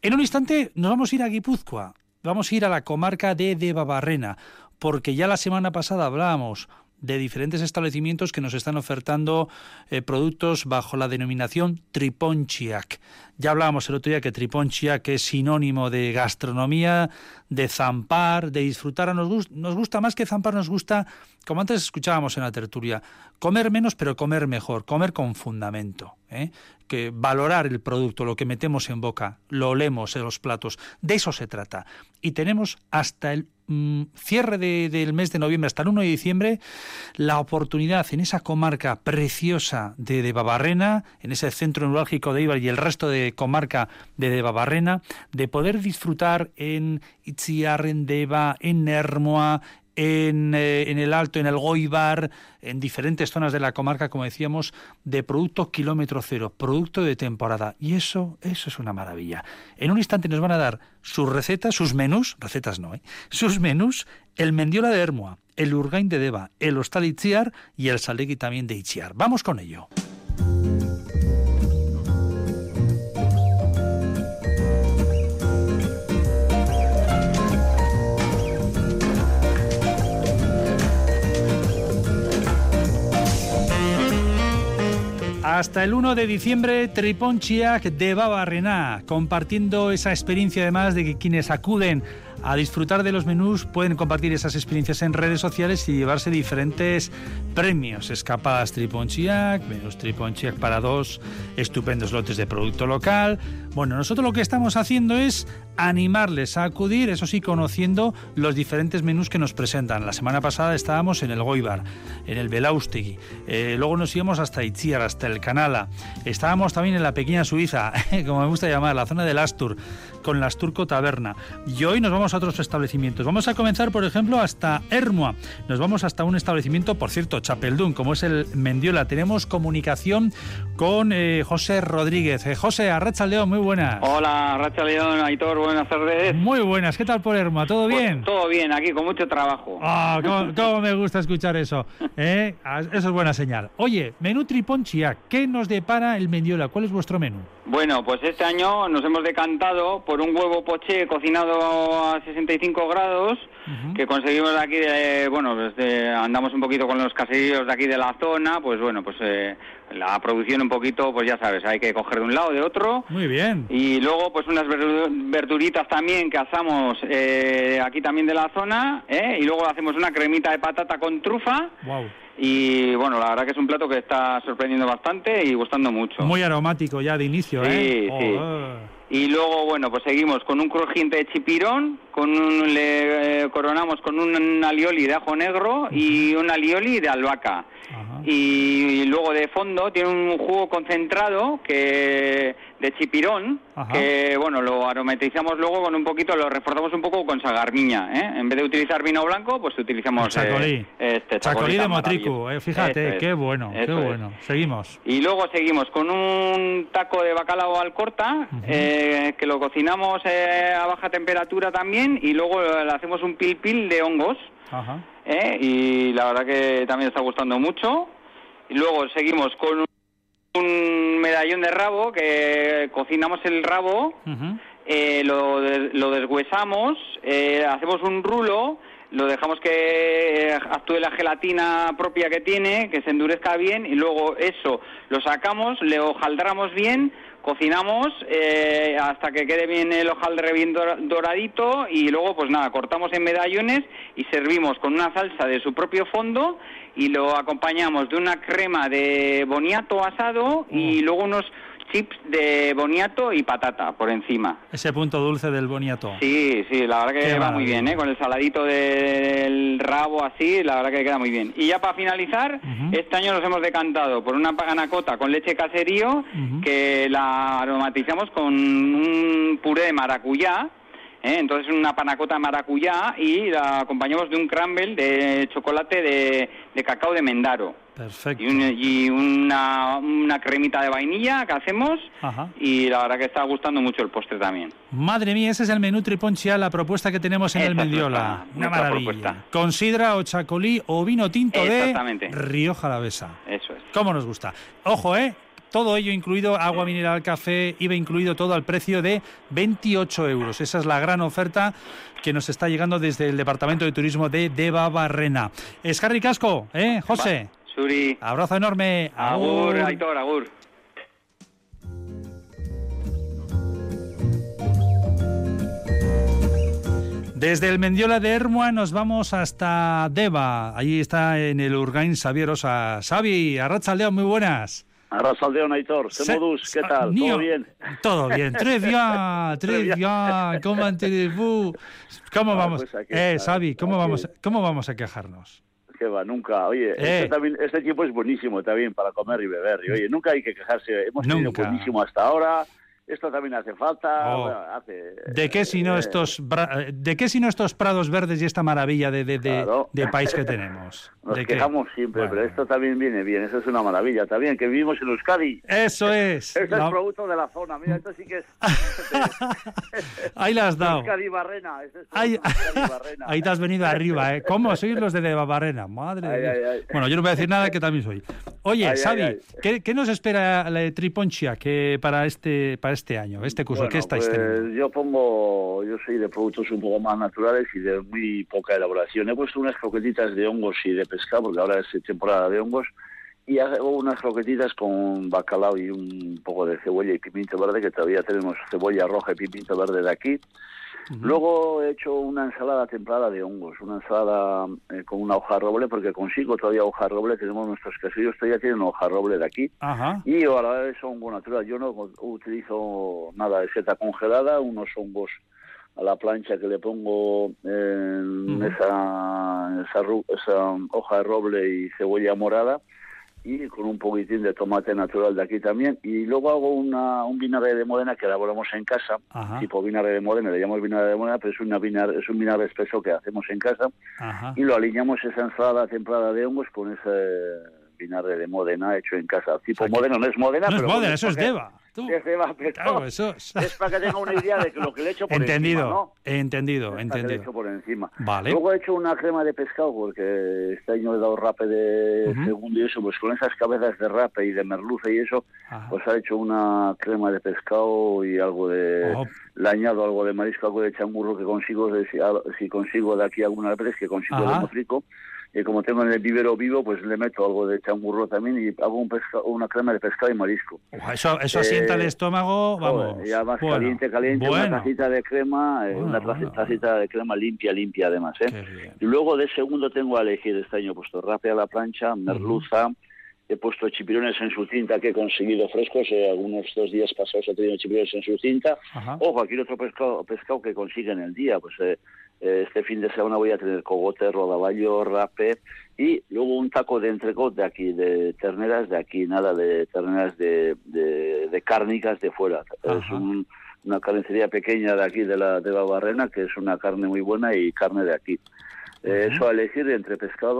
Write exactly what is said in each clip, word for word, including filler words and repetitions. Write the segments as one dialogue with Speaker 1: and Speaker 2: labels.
Speaker 1: En un instante nos vamos a ir a Guipúzcoa, vamos a ir a la comarca de Debabarrena, porque ya la semana pasada hablábamos de diferentes establecimientos que nos están ofertando eh, productos bajo la denominación Tripontxiak. Ya hablábamos el otro día que Tripontxiak es sinónimo de gastronomía, de zampar, de disfrutar. Nos, gust- nos gusta más que zampar, nos gusta, como antes escuchábamos en la tertulia, comer menos pero comer mejor, comer con fundamento, ¿eh? Que valorar el producto, lo que metemos en boca, lo olemos en los platos, de eso se trata. Y tenemos hasta el mmm, cierre de, del mes de noviembre, hasta el uno de diciembre, la oportunidad en esa comarca preciosa de Debabarrena, en ese centro neurálgico de Eibar y el resto de comarca de Debabarrena, de poder disfrutar en Itziar, en Deba, en Ermua, En, eh, en el Alto, en el Goibar, en diferentes zonas de la comarca, como decíamos, de producto kilómetro cero, producto de temporada. Y eso, eso es una maravilla. En un instante nos van a dar sus recetas, sus menús, recetas no, ¿eh? Sus menús, el Mendiola de Ermua, el Urgain de Deba, el Hostal Itziar y el Salegui también de Itziar. Vamos con ello. Hasta el uno de diciembre, Tripontxiak Debabarrena, compartiendo esa experiencia además de que quienes acuden a disfrutar de los menús pueden compartir esas experiencias en redes sociales y llevarse diferentes premios. Escapadas Tripontxiak, menús Tripontxiak para dos, estupendos lotes de producto local. Bueno, nosotros lo que estamos haciendo es animarles a acudir, eso sí, conociendo los diferentes menús que nos presentan. La semana pasada estábamos en el Goibar, en el Belaustegui, eh, luego nos íbamos hasta Itziar, hasta el Canala, estábamos también en la pequeña Suiza, como me gusta llamar, la zona del Astur, con la Asturco Taberna, y hoy nos vamos a otros establecimientos. Vamos a comenzar, por ejemplo, hasta Ermua, nos vamos hasta un establecimiento, por cierto, Chapeldún, como es el Mendiola. Tenemos comunicación con eh, José Rodríguez. Eh, José, Arratsaldeon, muy buenas.
Speaker 2: Hola, Arratsaldeon, Aitor, buenas tardes.
Speaker 1: Muy buenas, ¿qué tal por Ermua? ¿Todo bien?
Speaker 2: Pues, todo bien, aquí con mucho trabajo.
Speaker 1: Ah, cómo, cómo me gusta escuchar eso. ¿Eh? Eso es buena señal. Oye, menú Tripontxiak, ¿qué nos depara el Mendiola? ¿Cuál es vuestro menú?
Speaker 2: Bueno, pues este año nos hemos decantado por un huevo poché cocinado a sesenta y cinco grados, uh-huh. que conseguimos de aquí, de, bueno, pues de, andamos un poquito con los caseríos de aquí de la zona, pues bueno, pues eh, la producción un poquito, pues ya sabes, hay que coger de un lado, de otro.
Speaker 1: Muy bien.
Speaker 2: Y luego pues unas verduritas también que asamos eh, aquí también de la zona, ¿eh? Y luego hacemos una cremita de patata con trufa.
Speaker 1: Wow.
Speaker 2: Y bueno, la verdad que es un plato que está sorprendiendo bastante y gustando mucho.
Speaker 1: Muy aromático ya de inicio,
Speaker 2: sí,
Speaker 1: ¿eh?
Speaker 2: Sí,
Speaker 1: oh.
Speaker 2: Y luego, bueno, pues seguimos con un crujiente de chipirón, con un, le eh, coronamos con un alioli de ajo negro uh-huh. y un alioli de albahaca. Uh-huh. Y, y luego de fondo tiene un jugo concentrado que de chipirón, uh-huh. que bueno, lo aromatizamos luego con un poquito, lo reforzamos un poco con sagarniña, ¿eh? En vez de utilizar vino blanco, pues utilizamos
Speaker 1: chacolí.
Speaker 2: Eh, este
Speaker 1: chacolí de Motricu, eh, fíjate, es, qué bueno, qué bueno. Es. Seguimos.
Speaker 2: Y luego seguimos con un taco de bacalao al corta, uh-huh. eh, que lo cocinamos eh, a baja temperatura también, y luego le hacemos un pil pil de hongos.
Speaker 1: Ajá.
Speaker 2: ¿Eh? Y la verdad que también está gustando mucho. Y luego seguimos con un, un medallón de rabo, que cocinamos el rabo, uh-huh. eh, lo, de, lo deshuesamos, eh, hacemos un rulo, lo dejamos que actúe la gelatina propia que tiene, que se endurezca bien, y luego eso lo sacamos, le hojaldramos bien, cocinamos eh, hasta que quede bien el hojaldre bien doradito, y luego pues nada, cortamos en medallones y servimos con una salsa de su propio fondo, y lo acompañamos de una crema de boniato asado mm. y luego unos chips de boniato y patata por encima.
Speaker 1: Ese punto dulce del boniato.
Speaker 2: Sí, sí, la verdad que
Speaker 1: Qué
Speaker 2: va
Speaker 1: maravilla.
Speaker 2: Muy bien, ¿eh? Con el saladito del rabo así, la verdad que queda muy bien. Y ya para finalizar, uh-huh. este año nos hemos decantado por una panacota con leche caserío, uh-huh. que la aromatizamos con un puré de maracuyá, ¿eh? Entonces una panacota de maracuyá, y la acompañamos de un crumble de chocolate de, de cacao de Mendaro.
Speaker 1: Perfecto.
Speaker 2: Y, un, y una, una cremita de vainilla que hacemos. Ajá. Y la verdad que está gustando mucho el postre también.
Speaker 1: Madre mía, ese es el menú Tripontxiak, la propuesta que tenemos en Esa el Mendiola.
Speaker 2: Es
Speaker 1: una maravilla.
Speaker 2: Propuesta.
Speaker 1: Con sidra o chacolí o vino tinto de Rioja Alavesa.
Speaker 2: Eso es.
Speaker 1: ¿Cómo nos gusta? Ojo, ¿eh? todo ello incluido, agua mineral, café, I V A incluido todo al precio de veintiocho euros. Esa es la gran oferta que nos está llegando desde el Departamento de Turismo de Debabarrena. Eskerrik asko, ¿eh, José?
Speaker 2: Va, Suri.
Speaker 1: Abrazo enorme.
Speaker 2: Agur, agur. Aitor, agur.
Speaker 1: Desde el Mendiola de Ermua nos vamos hasta Deva. Allí está en el Urgain Xavier Osa. Xavi, arratsaldeon, muy buenas.
Speaker 3: Arratsaldeon, Aitor. ¿Qué modus? ¿Qué tal?
Speaker 1: Nio.
Speaker 3: ¿Todo bien?
Speaker 1: Todo bien. Très bien, très bien. ¿Cómo allez-vous? ¿Cómo vamos?
Speaker 3: Pues aquí,
Speaker 1: eh, Xavi, ¿cómo
Speaker 3: aquí.
Speaker 1: vamos, ¿cómo vamos a quejarnos?
Speaker 3: Que va, nunca. Oye,
Speaker 1: Eh.
Speaker 3: este, también, este equipo es buenísimo también para comer y beber. Y, oye, nunca hay que quejarse. Hemos tenido
Speaker 1: Nunca.
Speaker 3: buenísimo hasta ahora. Esto también hace falta.
Speaker 1: Oh.
Speaker 3: Bueno, hace,
Speaker 1: ¿De qué si no
Speaker 3: eh,
Speaker 1: estos bra- de qué si no estos prados verdes y esta maravilla de, de, de,
Speaker 3: Claro.
Speaker 1: de país que tenemos?
Speaker 3: Nos
Speaker 1: ¿De qué?
Speaker 3: quejamos siempre,
Speaker 1: Bueno.
Speaker 3: pero esto también viene bien. Eso es una maravilla. También que vivimos en Euskadi.
Speaker 1: Eso es.
Speaker 3: Esto
Speaker 1: La-
Speaker 3: es producto de la zona. Mira, esto sí que es.
Speaker 1: Ahí la has dado.
Speaker 3: Euskadi Barrena. Este es
Speaker 1: Ahí,
Speaker 3: producto de Euskadi Barrena.
Speaker 1: ahí te has venido arriba, ¿eh? ¿Cómo sois los de Debabarrena? Madre
Speaker 3: Ay,
Speaker 1: de Dios.
Speaker 3: ay, ay.
Speaker 1: Bueno, yo no voy a decir nada, que también soy. Oye,
Speaker 3: Ay, ay,
Speaker 1: Xavi,
Speaker 3: ay.
Speaker 1: ¿qué, qué nos espera la de Triponchia que para este para este año, este curso?
Speaker 3: Bueno,
Speaker 1: ¿Qué estáis
Speaker 3: pues,
Speaker 1: teniendo?
Speaker 3: yo pongo, yo soy de productos un poco más naturales y de muy poca elaboración. He puesto unas croquetitas de hongos y de pescado, porque ahora es temporada de hongos, y hago unas croquetitas con bacalao y un poco de cebolla y pimiento verde, que todavía tenemos cebolla roja y pimiento verde de aquí.
Speaker 1: Ujú.
Speaker 3: Luego he hecho una ensalada templada de hongos, una ensalada eh, con una hoja roble, porque consigo todavía hoja roble, tenemos nuestros casillos, todavía tienen hoja roble de aquí.
Speaker 1: Ajá.
Speaker 3: Y ahora es hongo natural. Yo no utilizo nada de seta congelada, unos hongos a la plancha que le pongo en
Speaker 1: Ujú.
Speaker 3: esa, esa, ru- esa hoja de roble y cebolla morada, y con un poquitín de tomate natural de aquí también. Y luego hago una, un vinagre de Módena que elaboramos en casa,
Speaker 1: Ajá.
Speaker 3: tipo vinagre de Módena, le llamamos vinagre de Módena, pero es, una vinagre, es un vinagre espeso que hacemos en casa,
Speaker 1: Ajá.
Speaker 3: y lo alineamos esa ensalada templada de hongos con ese vinagre de Módena hecho en casa. Tipo
Speaker 1: O sea que-
Speaker 3: Módena, no es Módena,
Speaker 1: No es
Speaker 3: pero...
Speaker 1: Módena,
Speaker 3: bueno,
Speaker 1: eso es
Speaker 3: porque-
Speaker 1: Deva. Tú.
Speaker 3: Es Deva, pero
Speaker 1: Claro, eso es...
Speaker 3: es para que tenga una idea de que lo que le he hecho por
Speaker 1: Entendido,
Speaker 3: encima, ¿no?
Speaker 1: entendido,
Speaker 3: Es para que le he
Speaker 1: entendido.
Speaker 3: hecho por encima.
Speaker 1: Vale.
Speaker 3: Luego he hecho una crema de pescado, porque este año he dado rape de
Speaker 1: Ujú.
Speaker 3: segundo y eso, pues con esas cabezas de rape y de merluza y eso,
Speaker 1: Ajá.
Speaker 3: pues ha hecho una crema de pescado y algo de...
Speaker 1: Oh,
Speaker 3: Le añado algo de marisco, algo de changurro que consigo, de, si, a- si consigo de aquí algunas veces, que consigo
Speaker 1: Ajá.
Speaker 3: de Motrico. Y como tengo en el vivero vivo, pues le meto algo de changurro también y hago un pesca, una crema de pescado y marisco.
Speaker 1: oh, eso eso asienta el
Speaker 3: Eh,
Speaker 1: estómago, vamos.
Speaker 3: Joder, y además
Speaker 1: Bueno,
Speaker 3: caliente, caliente,
Speaker 1: bueno.
Speaker 3: una tacita de crema, eh,
Speaker 1: Bueno,
Speaker 3: una
Speaker 1: bueno,
Speaker 3: tacita de crema limpia, limpia además, ¿eh?
Speaker 1: Qué bien.
Speaker 3: Y luego de segundo tengo a elegir este año, he puesto rape a la plancha, merluza, he puesto chipirones en su cinta que he conseguido frescos, eh, algunos dos días pasados he tenido chipirones en su cinta.
Speaker 1: Ajá.
Speaker 3: Ojo, aquí otro pescado, pescado que consigue en el día, pues eh, eh, este fin de semana voy a tener cogote, rodaballo, rape y luego un taco de entrecot de aquí, de terneras de aquí, nada de terneras de, de, de cárnicas de fuera.
Speaker 1: Ajá.
Speaker 3: Es un, una carnicería pequeña de aquí de la de Barrena, que es una carne muy buena y carne de aquí. Eh,
Speaker 1: Ujú.
Speaker 3: Eso a elegir entre pescado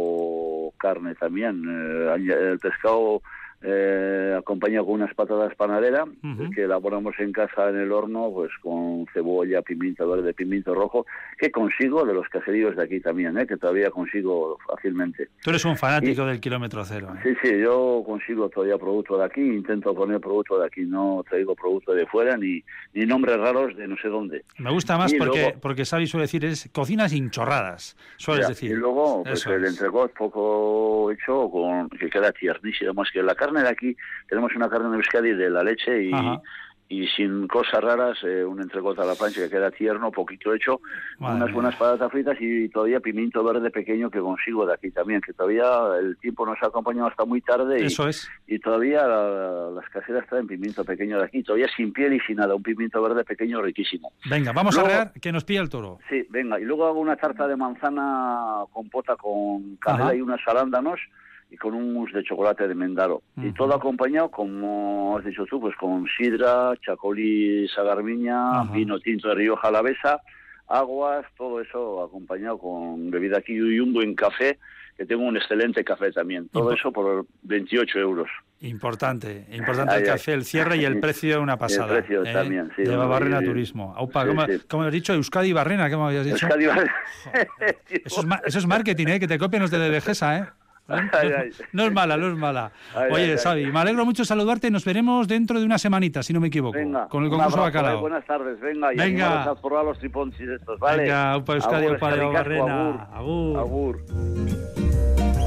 Speaker 3: o carne también. Eh, añ- el pescado eh, acompañado con unas patatas panadera,
Speaker 1: Ujú.
Speaker 3: que elaboramos en casa en el horno, pues con cebolla, pimiento verde, pimiento rojo, que consigo de los caseríos de aquí también, ¿eh? Que todavía consigo fácilmente.
Speaker 1: Tú eres un fanático del kilómetro cero. ¿eh?
Speaker 3: Sí, sí, yo consigo todavía producto de aquí, intento poner producto de aquí, no traigo producto de fuera ni, ni nombres raros de no sé dónde.
Speaker 1: Me gusta más
Speaker 3: Y
Speaker 1: porque,
Speaker 3: luego-
Speaker 1: porque Xavi suele decir, es cocina sin chorradas, sueles
Speaker 3: Ya,
Speaker 1: decir.
Speaker 3: Y luego, pues
Speaker 1: Eso
Speaker 3: el
Speaker 1: es.
Speaker 3: entrecot poco hecho, con que queda tiernísimo. Más que la carne de aquí, tenemos una carne de Euskadi de la leche y,
Speaker 1: Ajá.
Speaker 3: y sin cosas raras, eh, un entrecot a la plancha que queda tierno, poquito hecho,
Speaker 1: Madre
Speaker 3: unas
Speaker 1: mía.
Speaker 3: buenas patatas fritas y todavía pimiento verde pequeño que consigo de aquí también, que todavía el tiempo nos ha acompañado hasta muy tarde y,
Speaker 1: Eso es.
Speaker 3: y todavía la- las caseras traen pimiento pequeño de aquí, todavía sin piel y sin nada, un pimiento verde pequeño riquísimo.
Speaker 1: Venga, vamos
Speaker 3: Luego-
Speaker 1: a rear que nos pilla el toro.
Speaker 3: Sí, venga, y luego hago una tarta de manzana compota con canela
Speaker 1: Ajá.
Speaker 3: y unos arándanos y con un mousse de chocolate de Mendaro. Y
Speaker 1: Ujú.
Speaker 3: todo acompañado, como has dicho tú, pues con sidra, chacolí sagarmiña,
Speaker 1: Ajá.
Speaker 3: vino tinto de Rioja Alavesa, aguas, todo eso acompañado con bebida aquí y un buen café, que tengo un excelente café también. Todo
Speaker 1: Impo-
Speaker 3: eso por veintiocho euros.
Speaker 1: Importante, importante
Speaker 3: Ay,
Speaker 1: el
Speaker 3: ay.
Speaker 1: café, el cierre y el precio una pasada.
Speaker 3: precio
Speaker 1: ¿eh?
Speaker 3: también, sí,
Speaker 1: De
Speaker 3: hombre,
Speaker 1: Barrena
Speaker 3: y-
Speaker 1: Turismo. Aupa,
Speaker 3: sí,
Speaker 1: ¿cómo,
Speaker 3: sí.
Speaker 1: cómo has dicho? Euskadi Barrena, ¿qué me habías dicho?
Speaker 3: Euskadi, vale.
Speaker 1: Eso es, ma- eso es marketing, ¿eh? Que te copian los de Devegesa, ¿eh? ¿eh?
Speaker 3: Ay,
Speaker 1: no,
Speaker 3: ay.
Speaker 1: no es mala, no es mala.
Speaker 3: Ay,
Speaker 1: Oye,
Speaker 3: ay, ay.
Speaker 1: Xavi, me alegro mucho saludarte. Nos veremos dentro de una semanita, si no me equivoco,
Speaker 3: Venga,
Speaker 1: con el
Speaker 3: un
Speaker 1: concurso
Speaker 3: abrazo,
Speaker 1: bacalao.
Speaker 3: eh, buenas tardes, venga, y
Speaker 1: Venga.
Speaker 3: animaros a probar los triponchis estos, ¿vale?
Speaker 1: Venga, upa Euskadi,
Speaker 3: Agur,
Speaker 1: upa de
Speaker 3: eskerrik asko,
Speaker 1: Barrena.
Speaker 3: agur.
Speaker 1: Agur.
Speaker 3: Agur.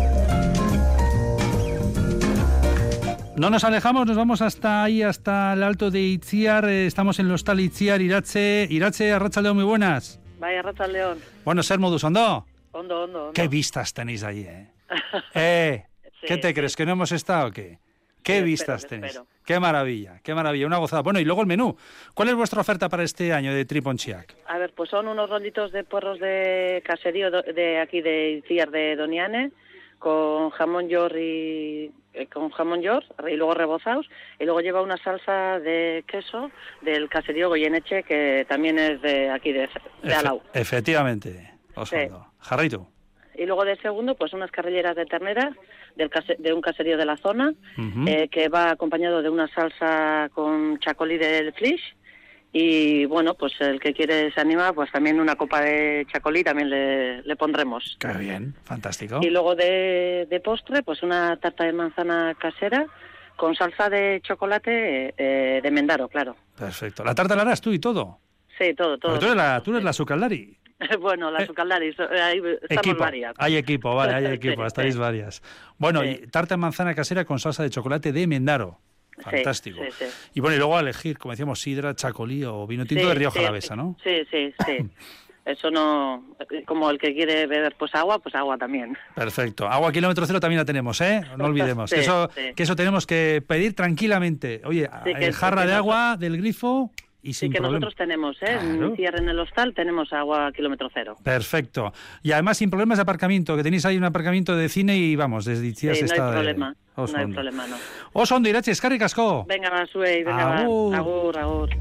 Speaker 1: No nos alejamos, nos vamos hasta ahí, hasta el Alto de Itziar. Eh, estamos en el Hostal Itziar, Iratxe. Iratxe, Arratsaldeon, muy buenas.
Speaker 4: Vaya, Arratsaldeon.
Speaker 1: Bueno, ser modus, ¿ondo?
Speaker 4: Ondo, ondo, ondo.
Speaker 1: Qué vistas tenéis allí, ¿eh? eh
Speaker 4: Sí,
Speaker 1: ¿Qué te
Speaker 4: sí.
Speaker 1: crees, que no hemos estado o qué? ¿Qué
Speaker 4: Sí,
Speaker 1: vistas
Speaker 4: espero,
Speaker 1: tenéis?
Speaker 4: espero.
Speaker 1: Qué maravilla, qué maravilla, una gozada. Bueno, y luego el menú. ¿Cuál es vuestra oferta para este año de Triponchiac?
Speaker 4: A ver, pues son unos rollitos de puerros de caserío do- de aquí de Itziar de Doniane, con jamón york y eh, con jamón york y luego rebozados, y luego lleva una salsa de queso del caserío Goyeneche, que también es de aquí de, de
Speaker 1: Efe-
Speaker 4: Alau.
Speaker 1: efectivamente, Osvaldo. Jarrito.
Speaker 4: Y luego de segundo, pues unas carrilleras de ternera del case- de un caserío de la zona,
Speaker 1: Ujú.
Speaker 4: eh, que va acompañado de una salsa con chacolí del Flish. Y bueno, pues el que quiere se anima, pues también una copa de chacolí también le, le pondremos.
Speaker 1: Qué bien, fantástico.
Speaker 4: Y luego de, de postre, pues una tarta de manzana casera con salsa de chocolate eh, de Mendaro, claro.
Speaker 1: Perfecto. ¿La tarta la harás tú y todo?
Speaker 4: Sí, todo, todo.
Speaker 1: Porque tú eres la, tú eres la sucaldari.
Speaker 4: Bueno, la
Speaker 1: Eh,
Speaker 4: sucaldari, so- ahí estamos
Speaker 1: Equipo.
Speaker 4: varias.
Speaker 1: Hay equipo, vale, hay
Speaker 4: Sí,
Speaker 1: equipo,
Speaker 4: sí.
Speaker 1: estáis varias. Bueno,
Speaker 4: Sí.
Speaker 1: y tarta de manzana casera con salsa de chocolate de Mendaro.
Speaker 4: Sí,
Speaker 1: Fantástico.
Speaker 4: sí, sí.
Speaker 1: Y bueno, y luego a elegir, como decíamos, sidra, chacolí o vino tinto
Speaker 4: Sí,
Speaker 1: de Rioja
Speaker 4: sí,
Speaker 1: Alavesa, ¿no?
Speaker 4: Sí, sí, sí. Eso no... Como el que quiere beber pues agua, pues agua también.
Speaker 1: Perfecto. Agua kilómetro cero también la tenemos, ¿eh? No olvidemos.
Speaker 4: Sí,
Speaker 1: que, eso,
Speaker 4: sí.
Speaker 1: que eso tenemos que pedir tranquilamente. Oye,
Speaker 4: Sí, que-
Speaker 1: eh, jarra
Speaker 4: que
Speaker 1: de
Speaker 4: nosotros-
Speaker 1: agua del grifo y
Speaker 4: Sí,
Speaker 1: sin
Speaker 4: que
Speaker 1: problema.
Speaker 4: nosotros tenemos, ¿eh?
Speaker 1: Claro.
Speaker 4: En Itziar, en el hostal, tenemos agua kilómetro cero.
Speaker 1: Perfecto. Y además sin problemas de aparcamiento, que tenéis ahí un aparcamiento de cine y vamos, desde Itziar
Speaker 4: Sí,
Speaker 1: se
Speaker 4: no
Speaker 1: está
Speaker 4: hay
Speaker 1: de-
Speaker 4: problema, no
Speaker 1: Oso
Speaker 4: hay
Speaker 1: ondo.
Speaker 4: problema, no.
Speaker 1: Oso ondo, Iratxe, eskerrik asko.
Speaker 4: Venga, va, sube, venga, va.
Speaker 1: Agur.
Speaker 4: Agur, agur.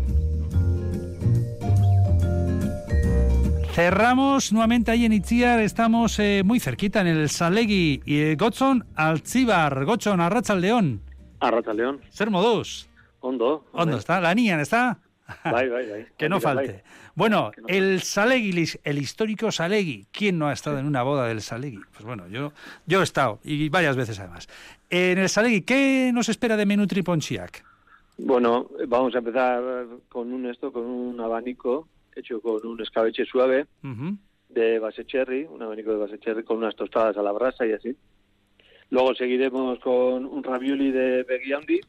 Speaker 1: Cerramos nuevamente ahí en Itziar, estamos eh, muy cerquita en el Salegui y eh, Gotzon Altzibar, Gotzon Arratsaldeon,
Speaker 5: Arratsaldeon,
Speaker 1: ser modus.
Speaker 5: ondo.
Speaker 1: ¿Dónde está? ¿La niña está?
Speaker 5: Bai, bai, bai.
Speaker 1: Que no
Speaker 5: Mira, bai.
Speaker 1: falte. Bueno,
Speaker 5: Que no
Speaker 1: el Salegui, el histórico Salegui. ¿Quién no ha estado en una boda del Salegui? Pues bueno, yo, yo he estado, y varias veces además. En el Salegui, ¿qué nos espera de menú Triponchiac?
Speaker 5: Bueno, vamos a empezar con un esto, con un abanico hecho con un escabeche suave
Speaker 1: Ujú.
Speaker 5: de base cherry, un abanico de base cherry con unas tostadas a la brasa y así. Luego seguiremos con un ravioli de veggie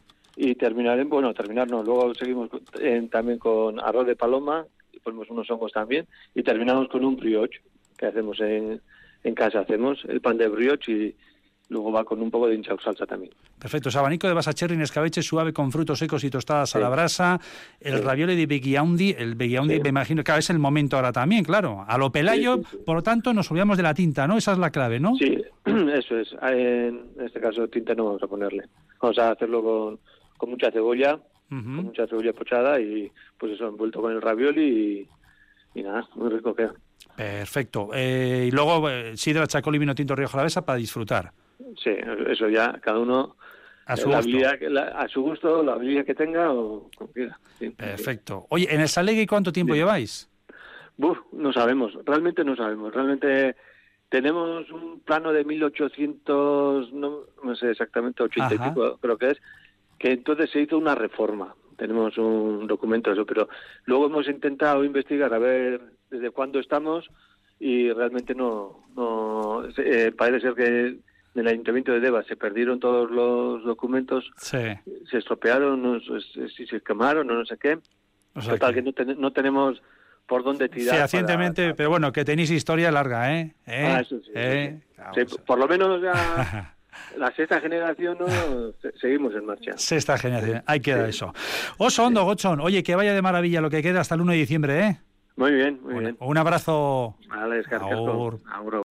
Speaker 5: y terminaremos, bueno, terminar no, luego seguimos con- en- también con arroz de paloma, y ponemos unos hongos también, y terminamos con un brioche que hacemos en, en casa, hacemos el pan de brioche y luego va con un poco de hinchau salsa también.
Speaker 1: Perfecto, es abanico de basa cherry en escabeche suave con frutos secos y tostadas a
Speaker 5: Sí.
Speaker 1: la brasa, el
Speaker 5: Sí.
Speaker 1: ravioli de veggie el veggie
Speaker 5: Sí.
Speaker 1: me imagino que es el momento ahora también, claro, a lo pelayo,
Speaker 5: Sí, sí, sí.
Speaker 1: por lo tanto nos olvidamos de la tinta, ¿no? Esa es la clave, ¿no?
Speaker 5: Sí, eso es. En este caso tinta no vamos a ponerle. Vamos a hacerlo con, con mucha cebolla,
Speaker 1: Ujú.
Speaker 5: con mucha cebolla pochada y pues eso, envuelto con el ravioli y, y nada, muy rico queda.
Speaker 1: Perfecto. Eh, y luego eh, sidra, chacolí, vino tinto Rioja Alavesa para disfrutar.
Speaker 5: Sí, eso ya, cada uno
Speaker 1: A su
Speaker 5: la
Speaker 1: gusto.
Speaker 5: habilidad que- la- a su gusto, la habilidad que tenga o como quiera. Sí.
Speaker 1: Perfecto. Oye, ¿en el Salegui cuánto tiempo
Speaker 5: Sí.
Speaker 1: lleváis?
Speaker 5: Buf, no sabemos, realmente no sabemos. Realmente tenemos un plano de mil ochocientos, no, no sé exactamente, ochenta
Speaker 1: Ajá.
Speaker 5: y pico creo que es, que entonces se hizo una reforma. Tenemos un documento de eso, pero luego hemos intentado investigar a ver desde cuándo estamos y realmente no, no eh, parece ser que en el Ayuntamiento de Deva se perdieron todos los documentos,
Speaker 1: Sí.
Speaker 5: se estropearon, no sé si se quemaron o no sé qué.
Speaker 1: O sea
Speaker 5: Total,
Speaker 1: que-
Speaker 5: que no, ten- no tenemos por dónde tirar.
Speaker 1: fehacientemente,
Speaker 5: para-
Speaker 1: pero bueno, que tenéis historia larga, ¿eh? ¿Eh?
Speaker 5: Ah, eso sí,
Speaker 1: ¿Eh?
Speaker 5: sí.
Speaker 1: Vamos
Speaker 5: Sí,
Speaker 1: a ver.
Speaker 5: por lo menos ya la sexta generación no se- seguimos en marcha.
Speaker 1: Sexta generación, ahí queda eso. Oso hondo, Gotzon, oye, que vaya de maravilla lo que queda hasta el uno de diciembre, ¿eh?
Speaker 5: Muy bien, muy
Speaker 1: Un,
Speaker 5: bien.
Speaker 1: un abrazo.
Speaker 5: Vale, eskerrik asko.
Speaker 1: Agur.
Speaker 5: Agur.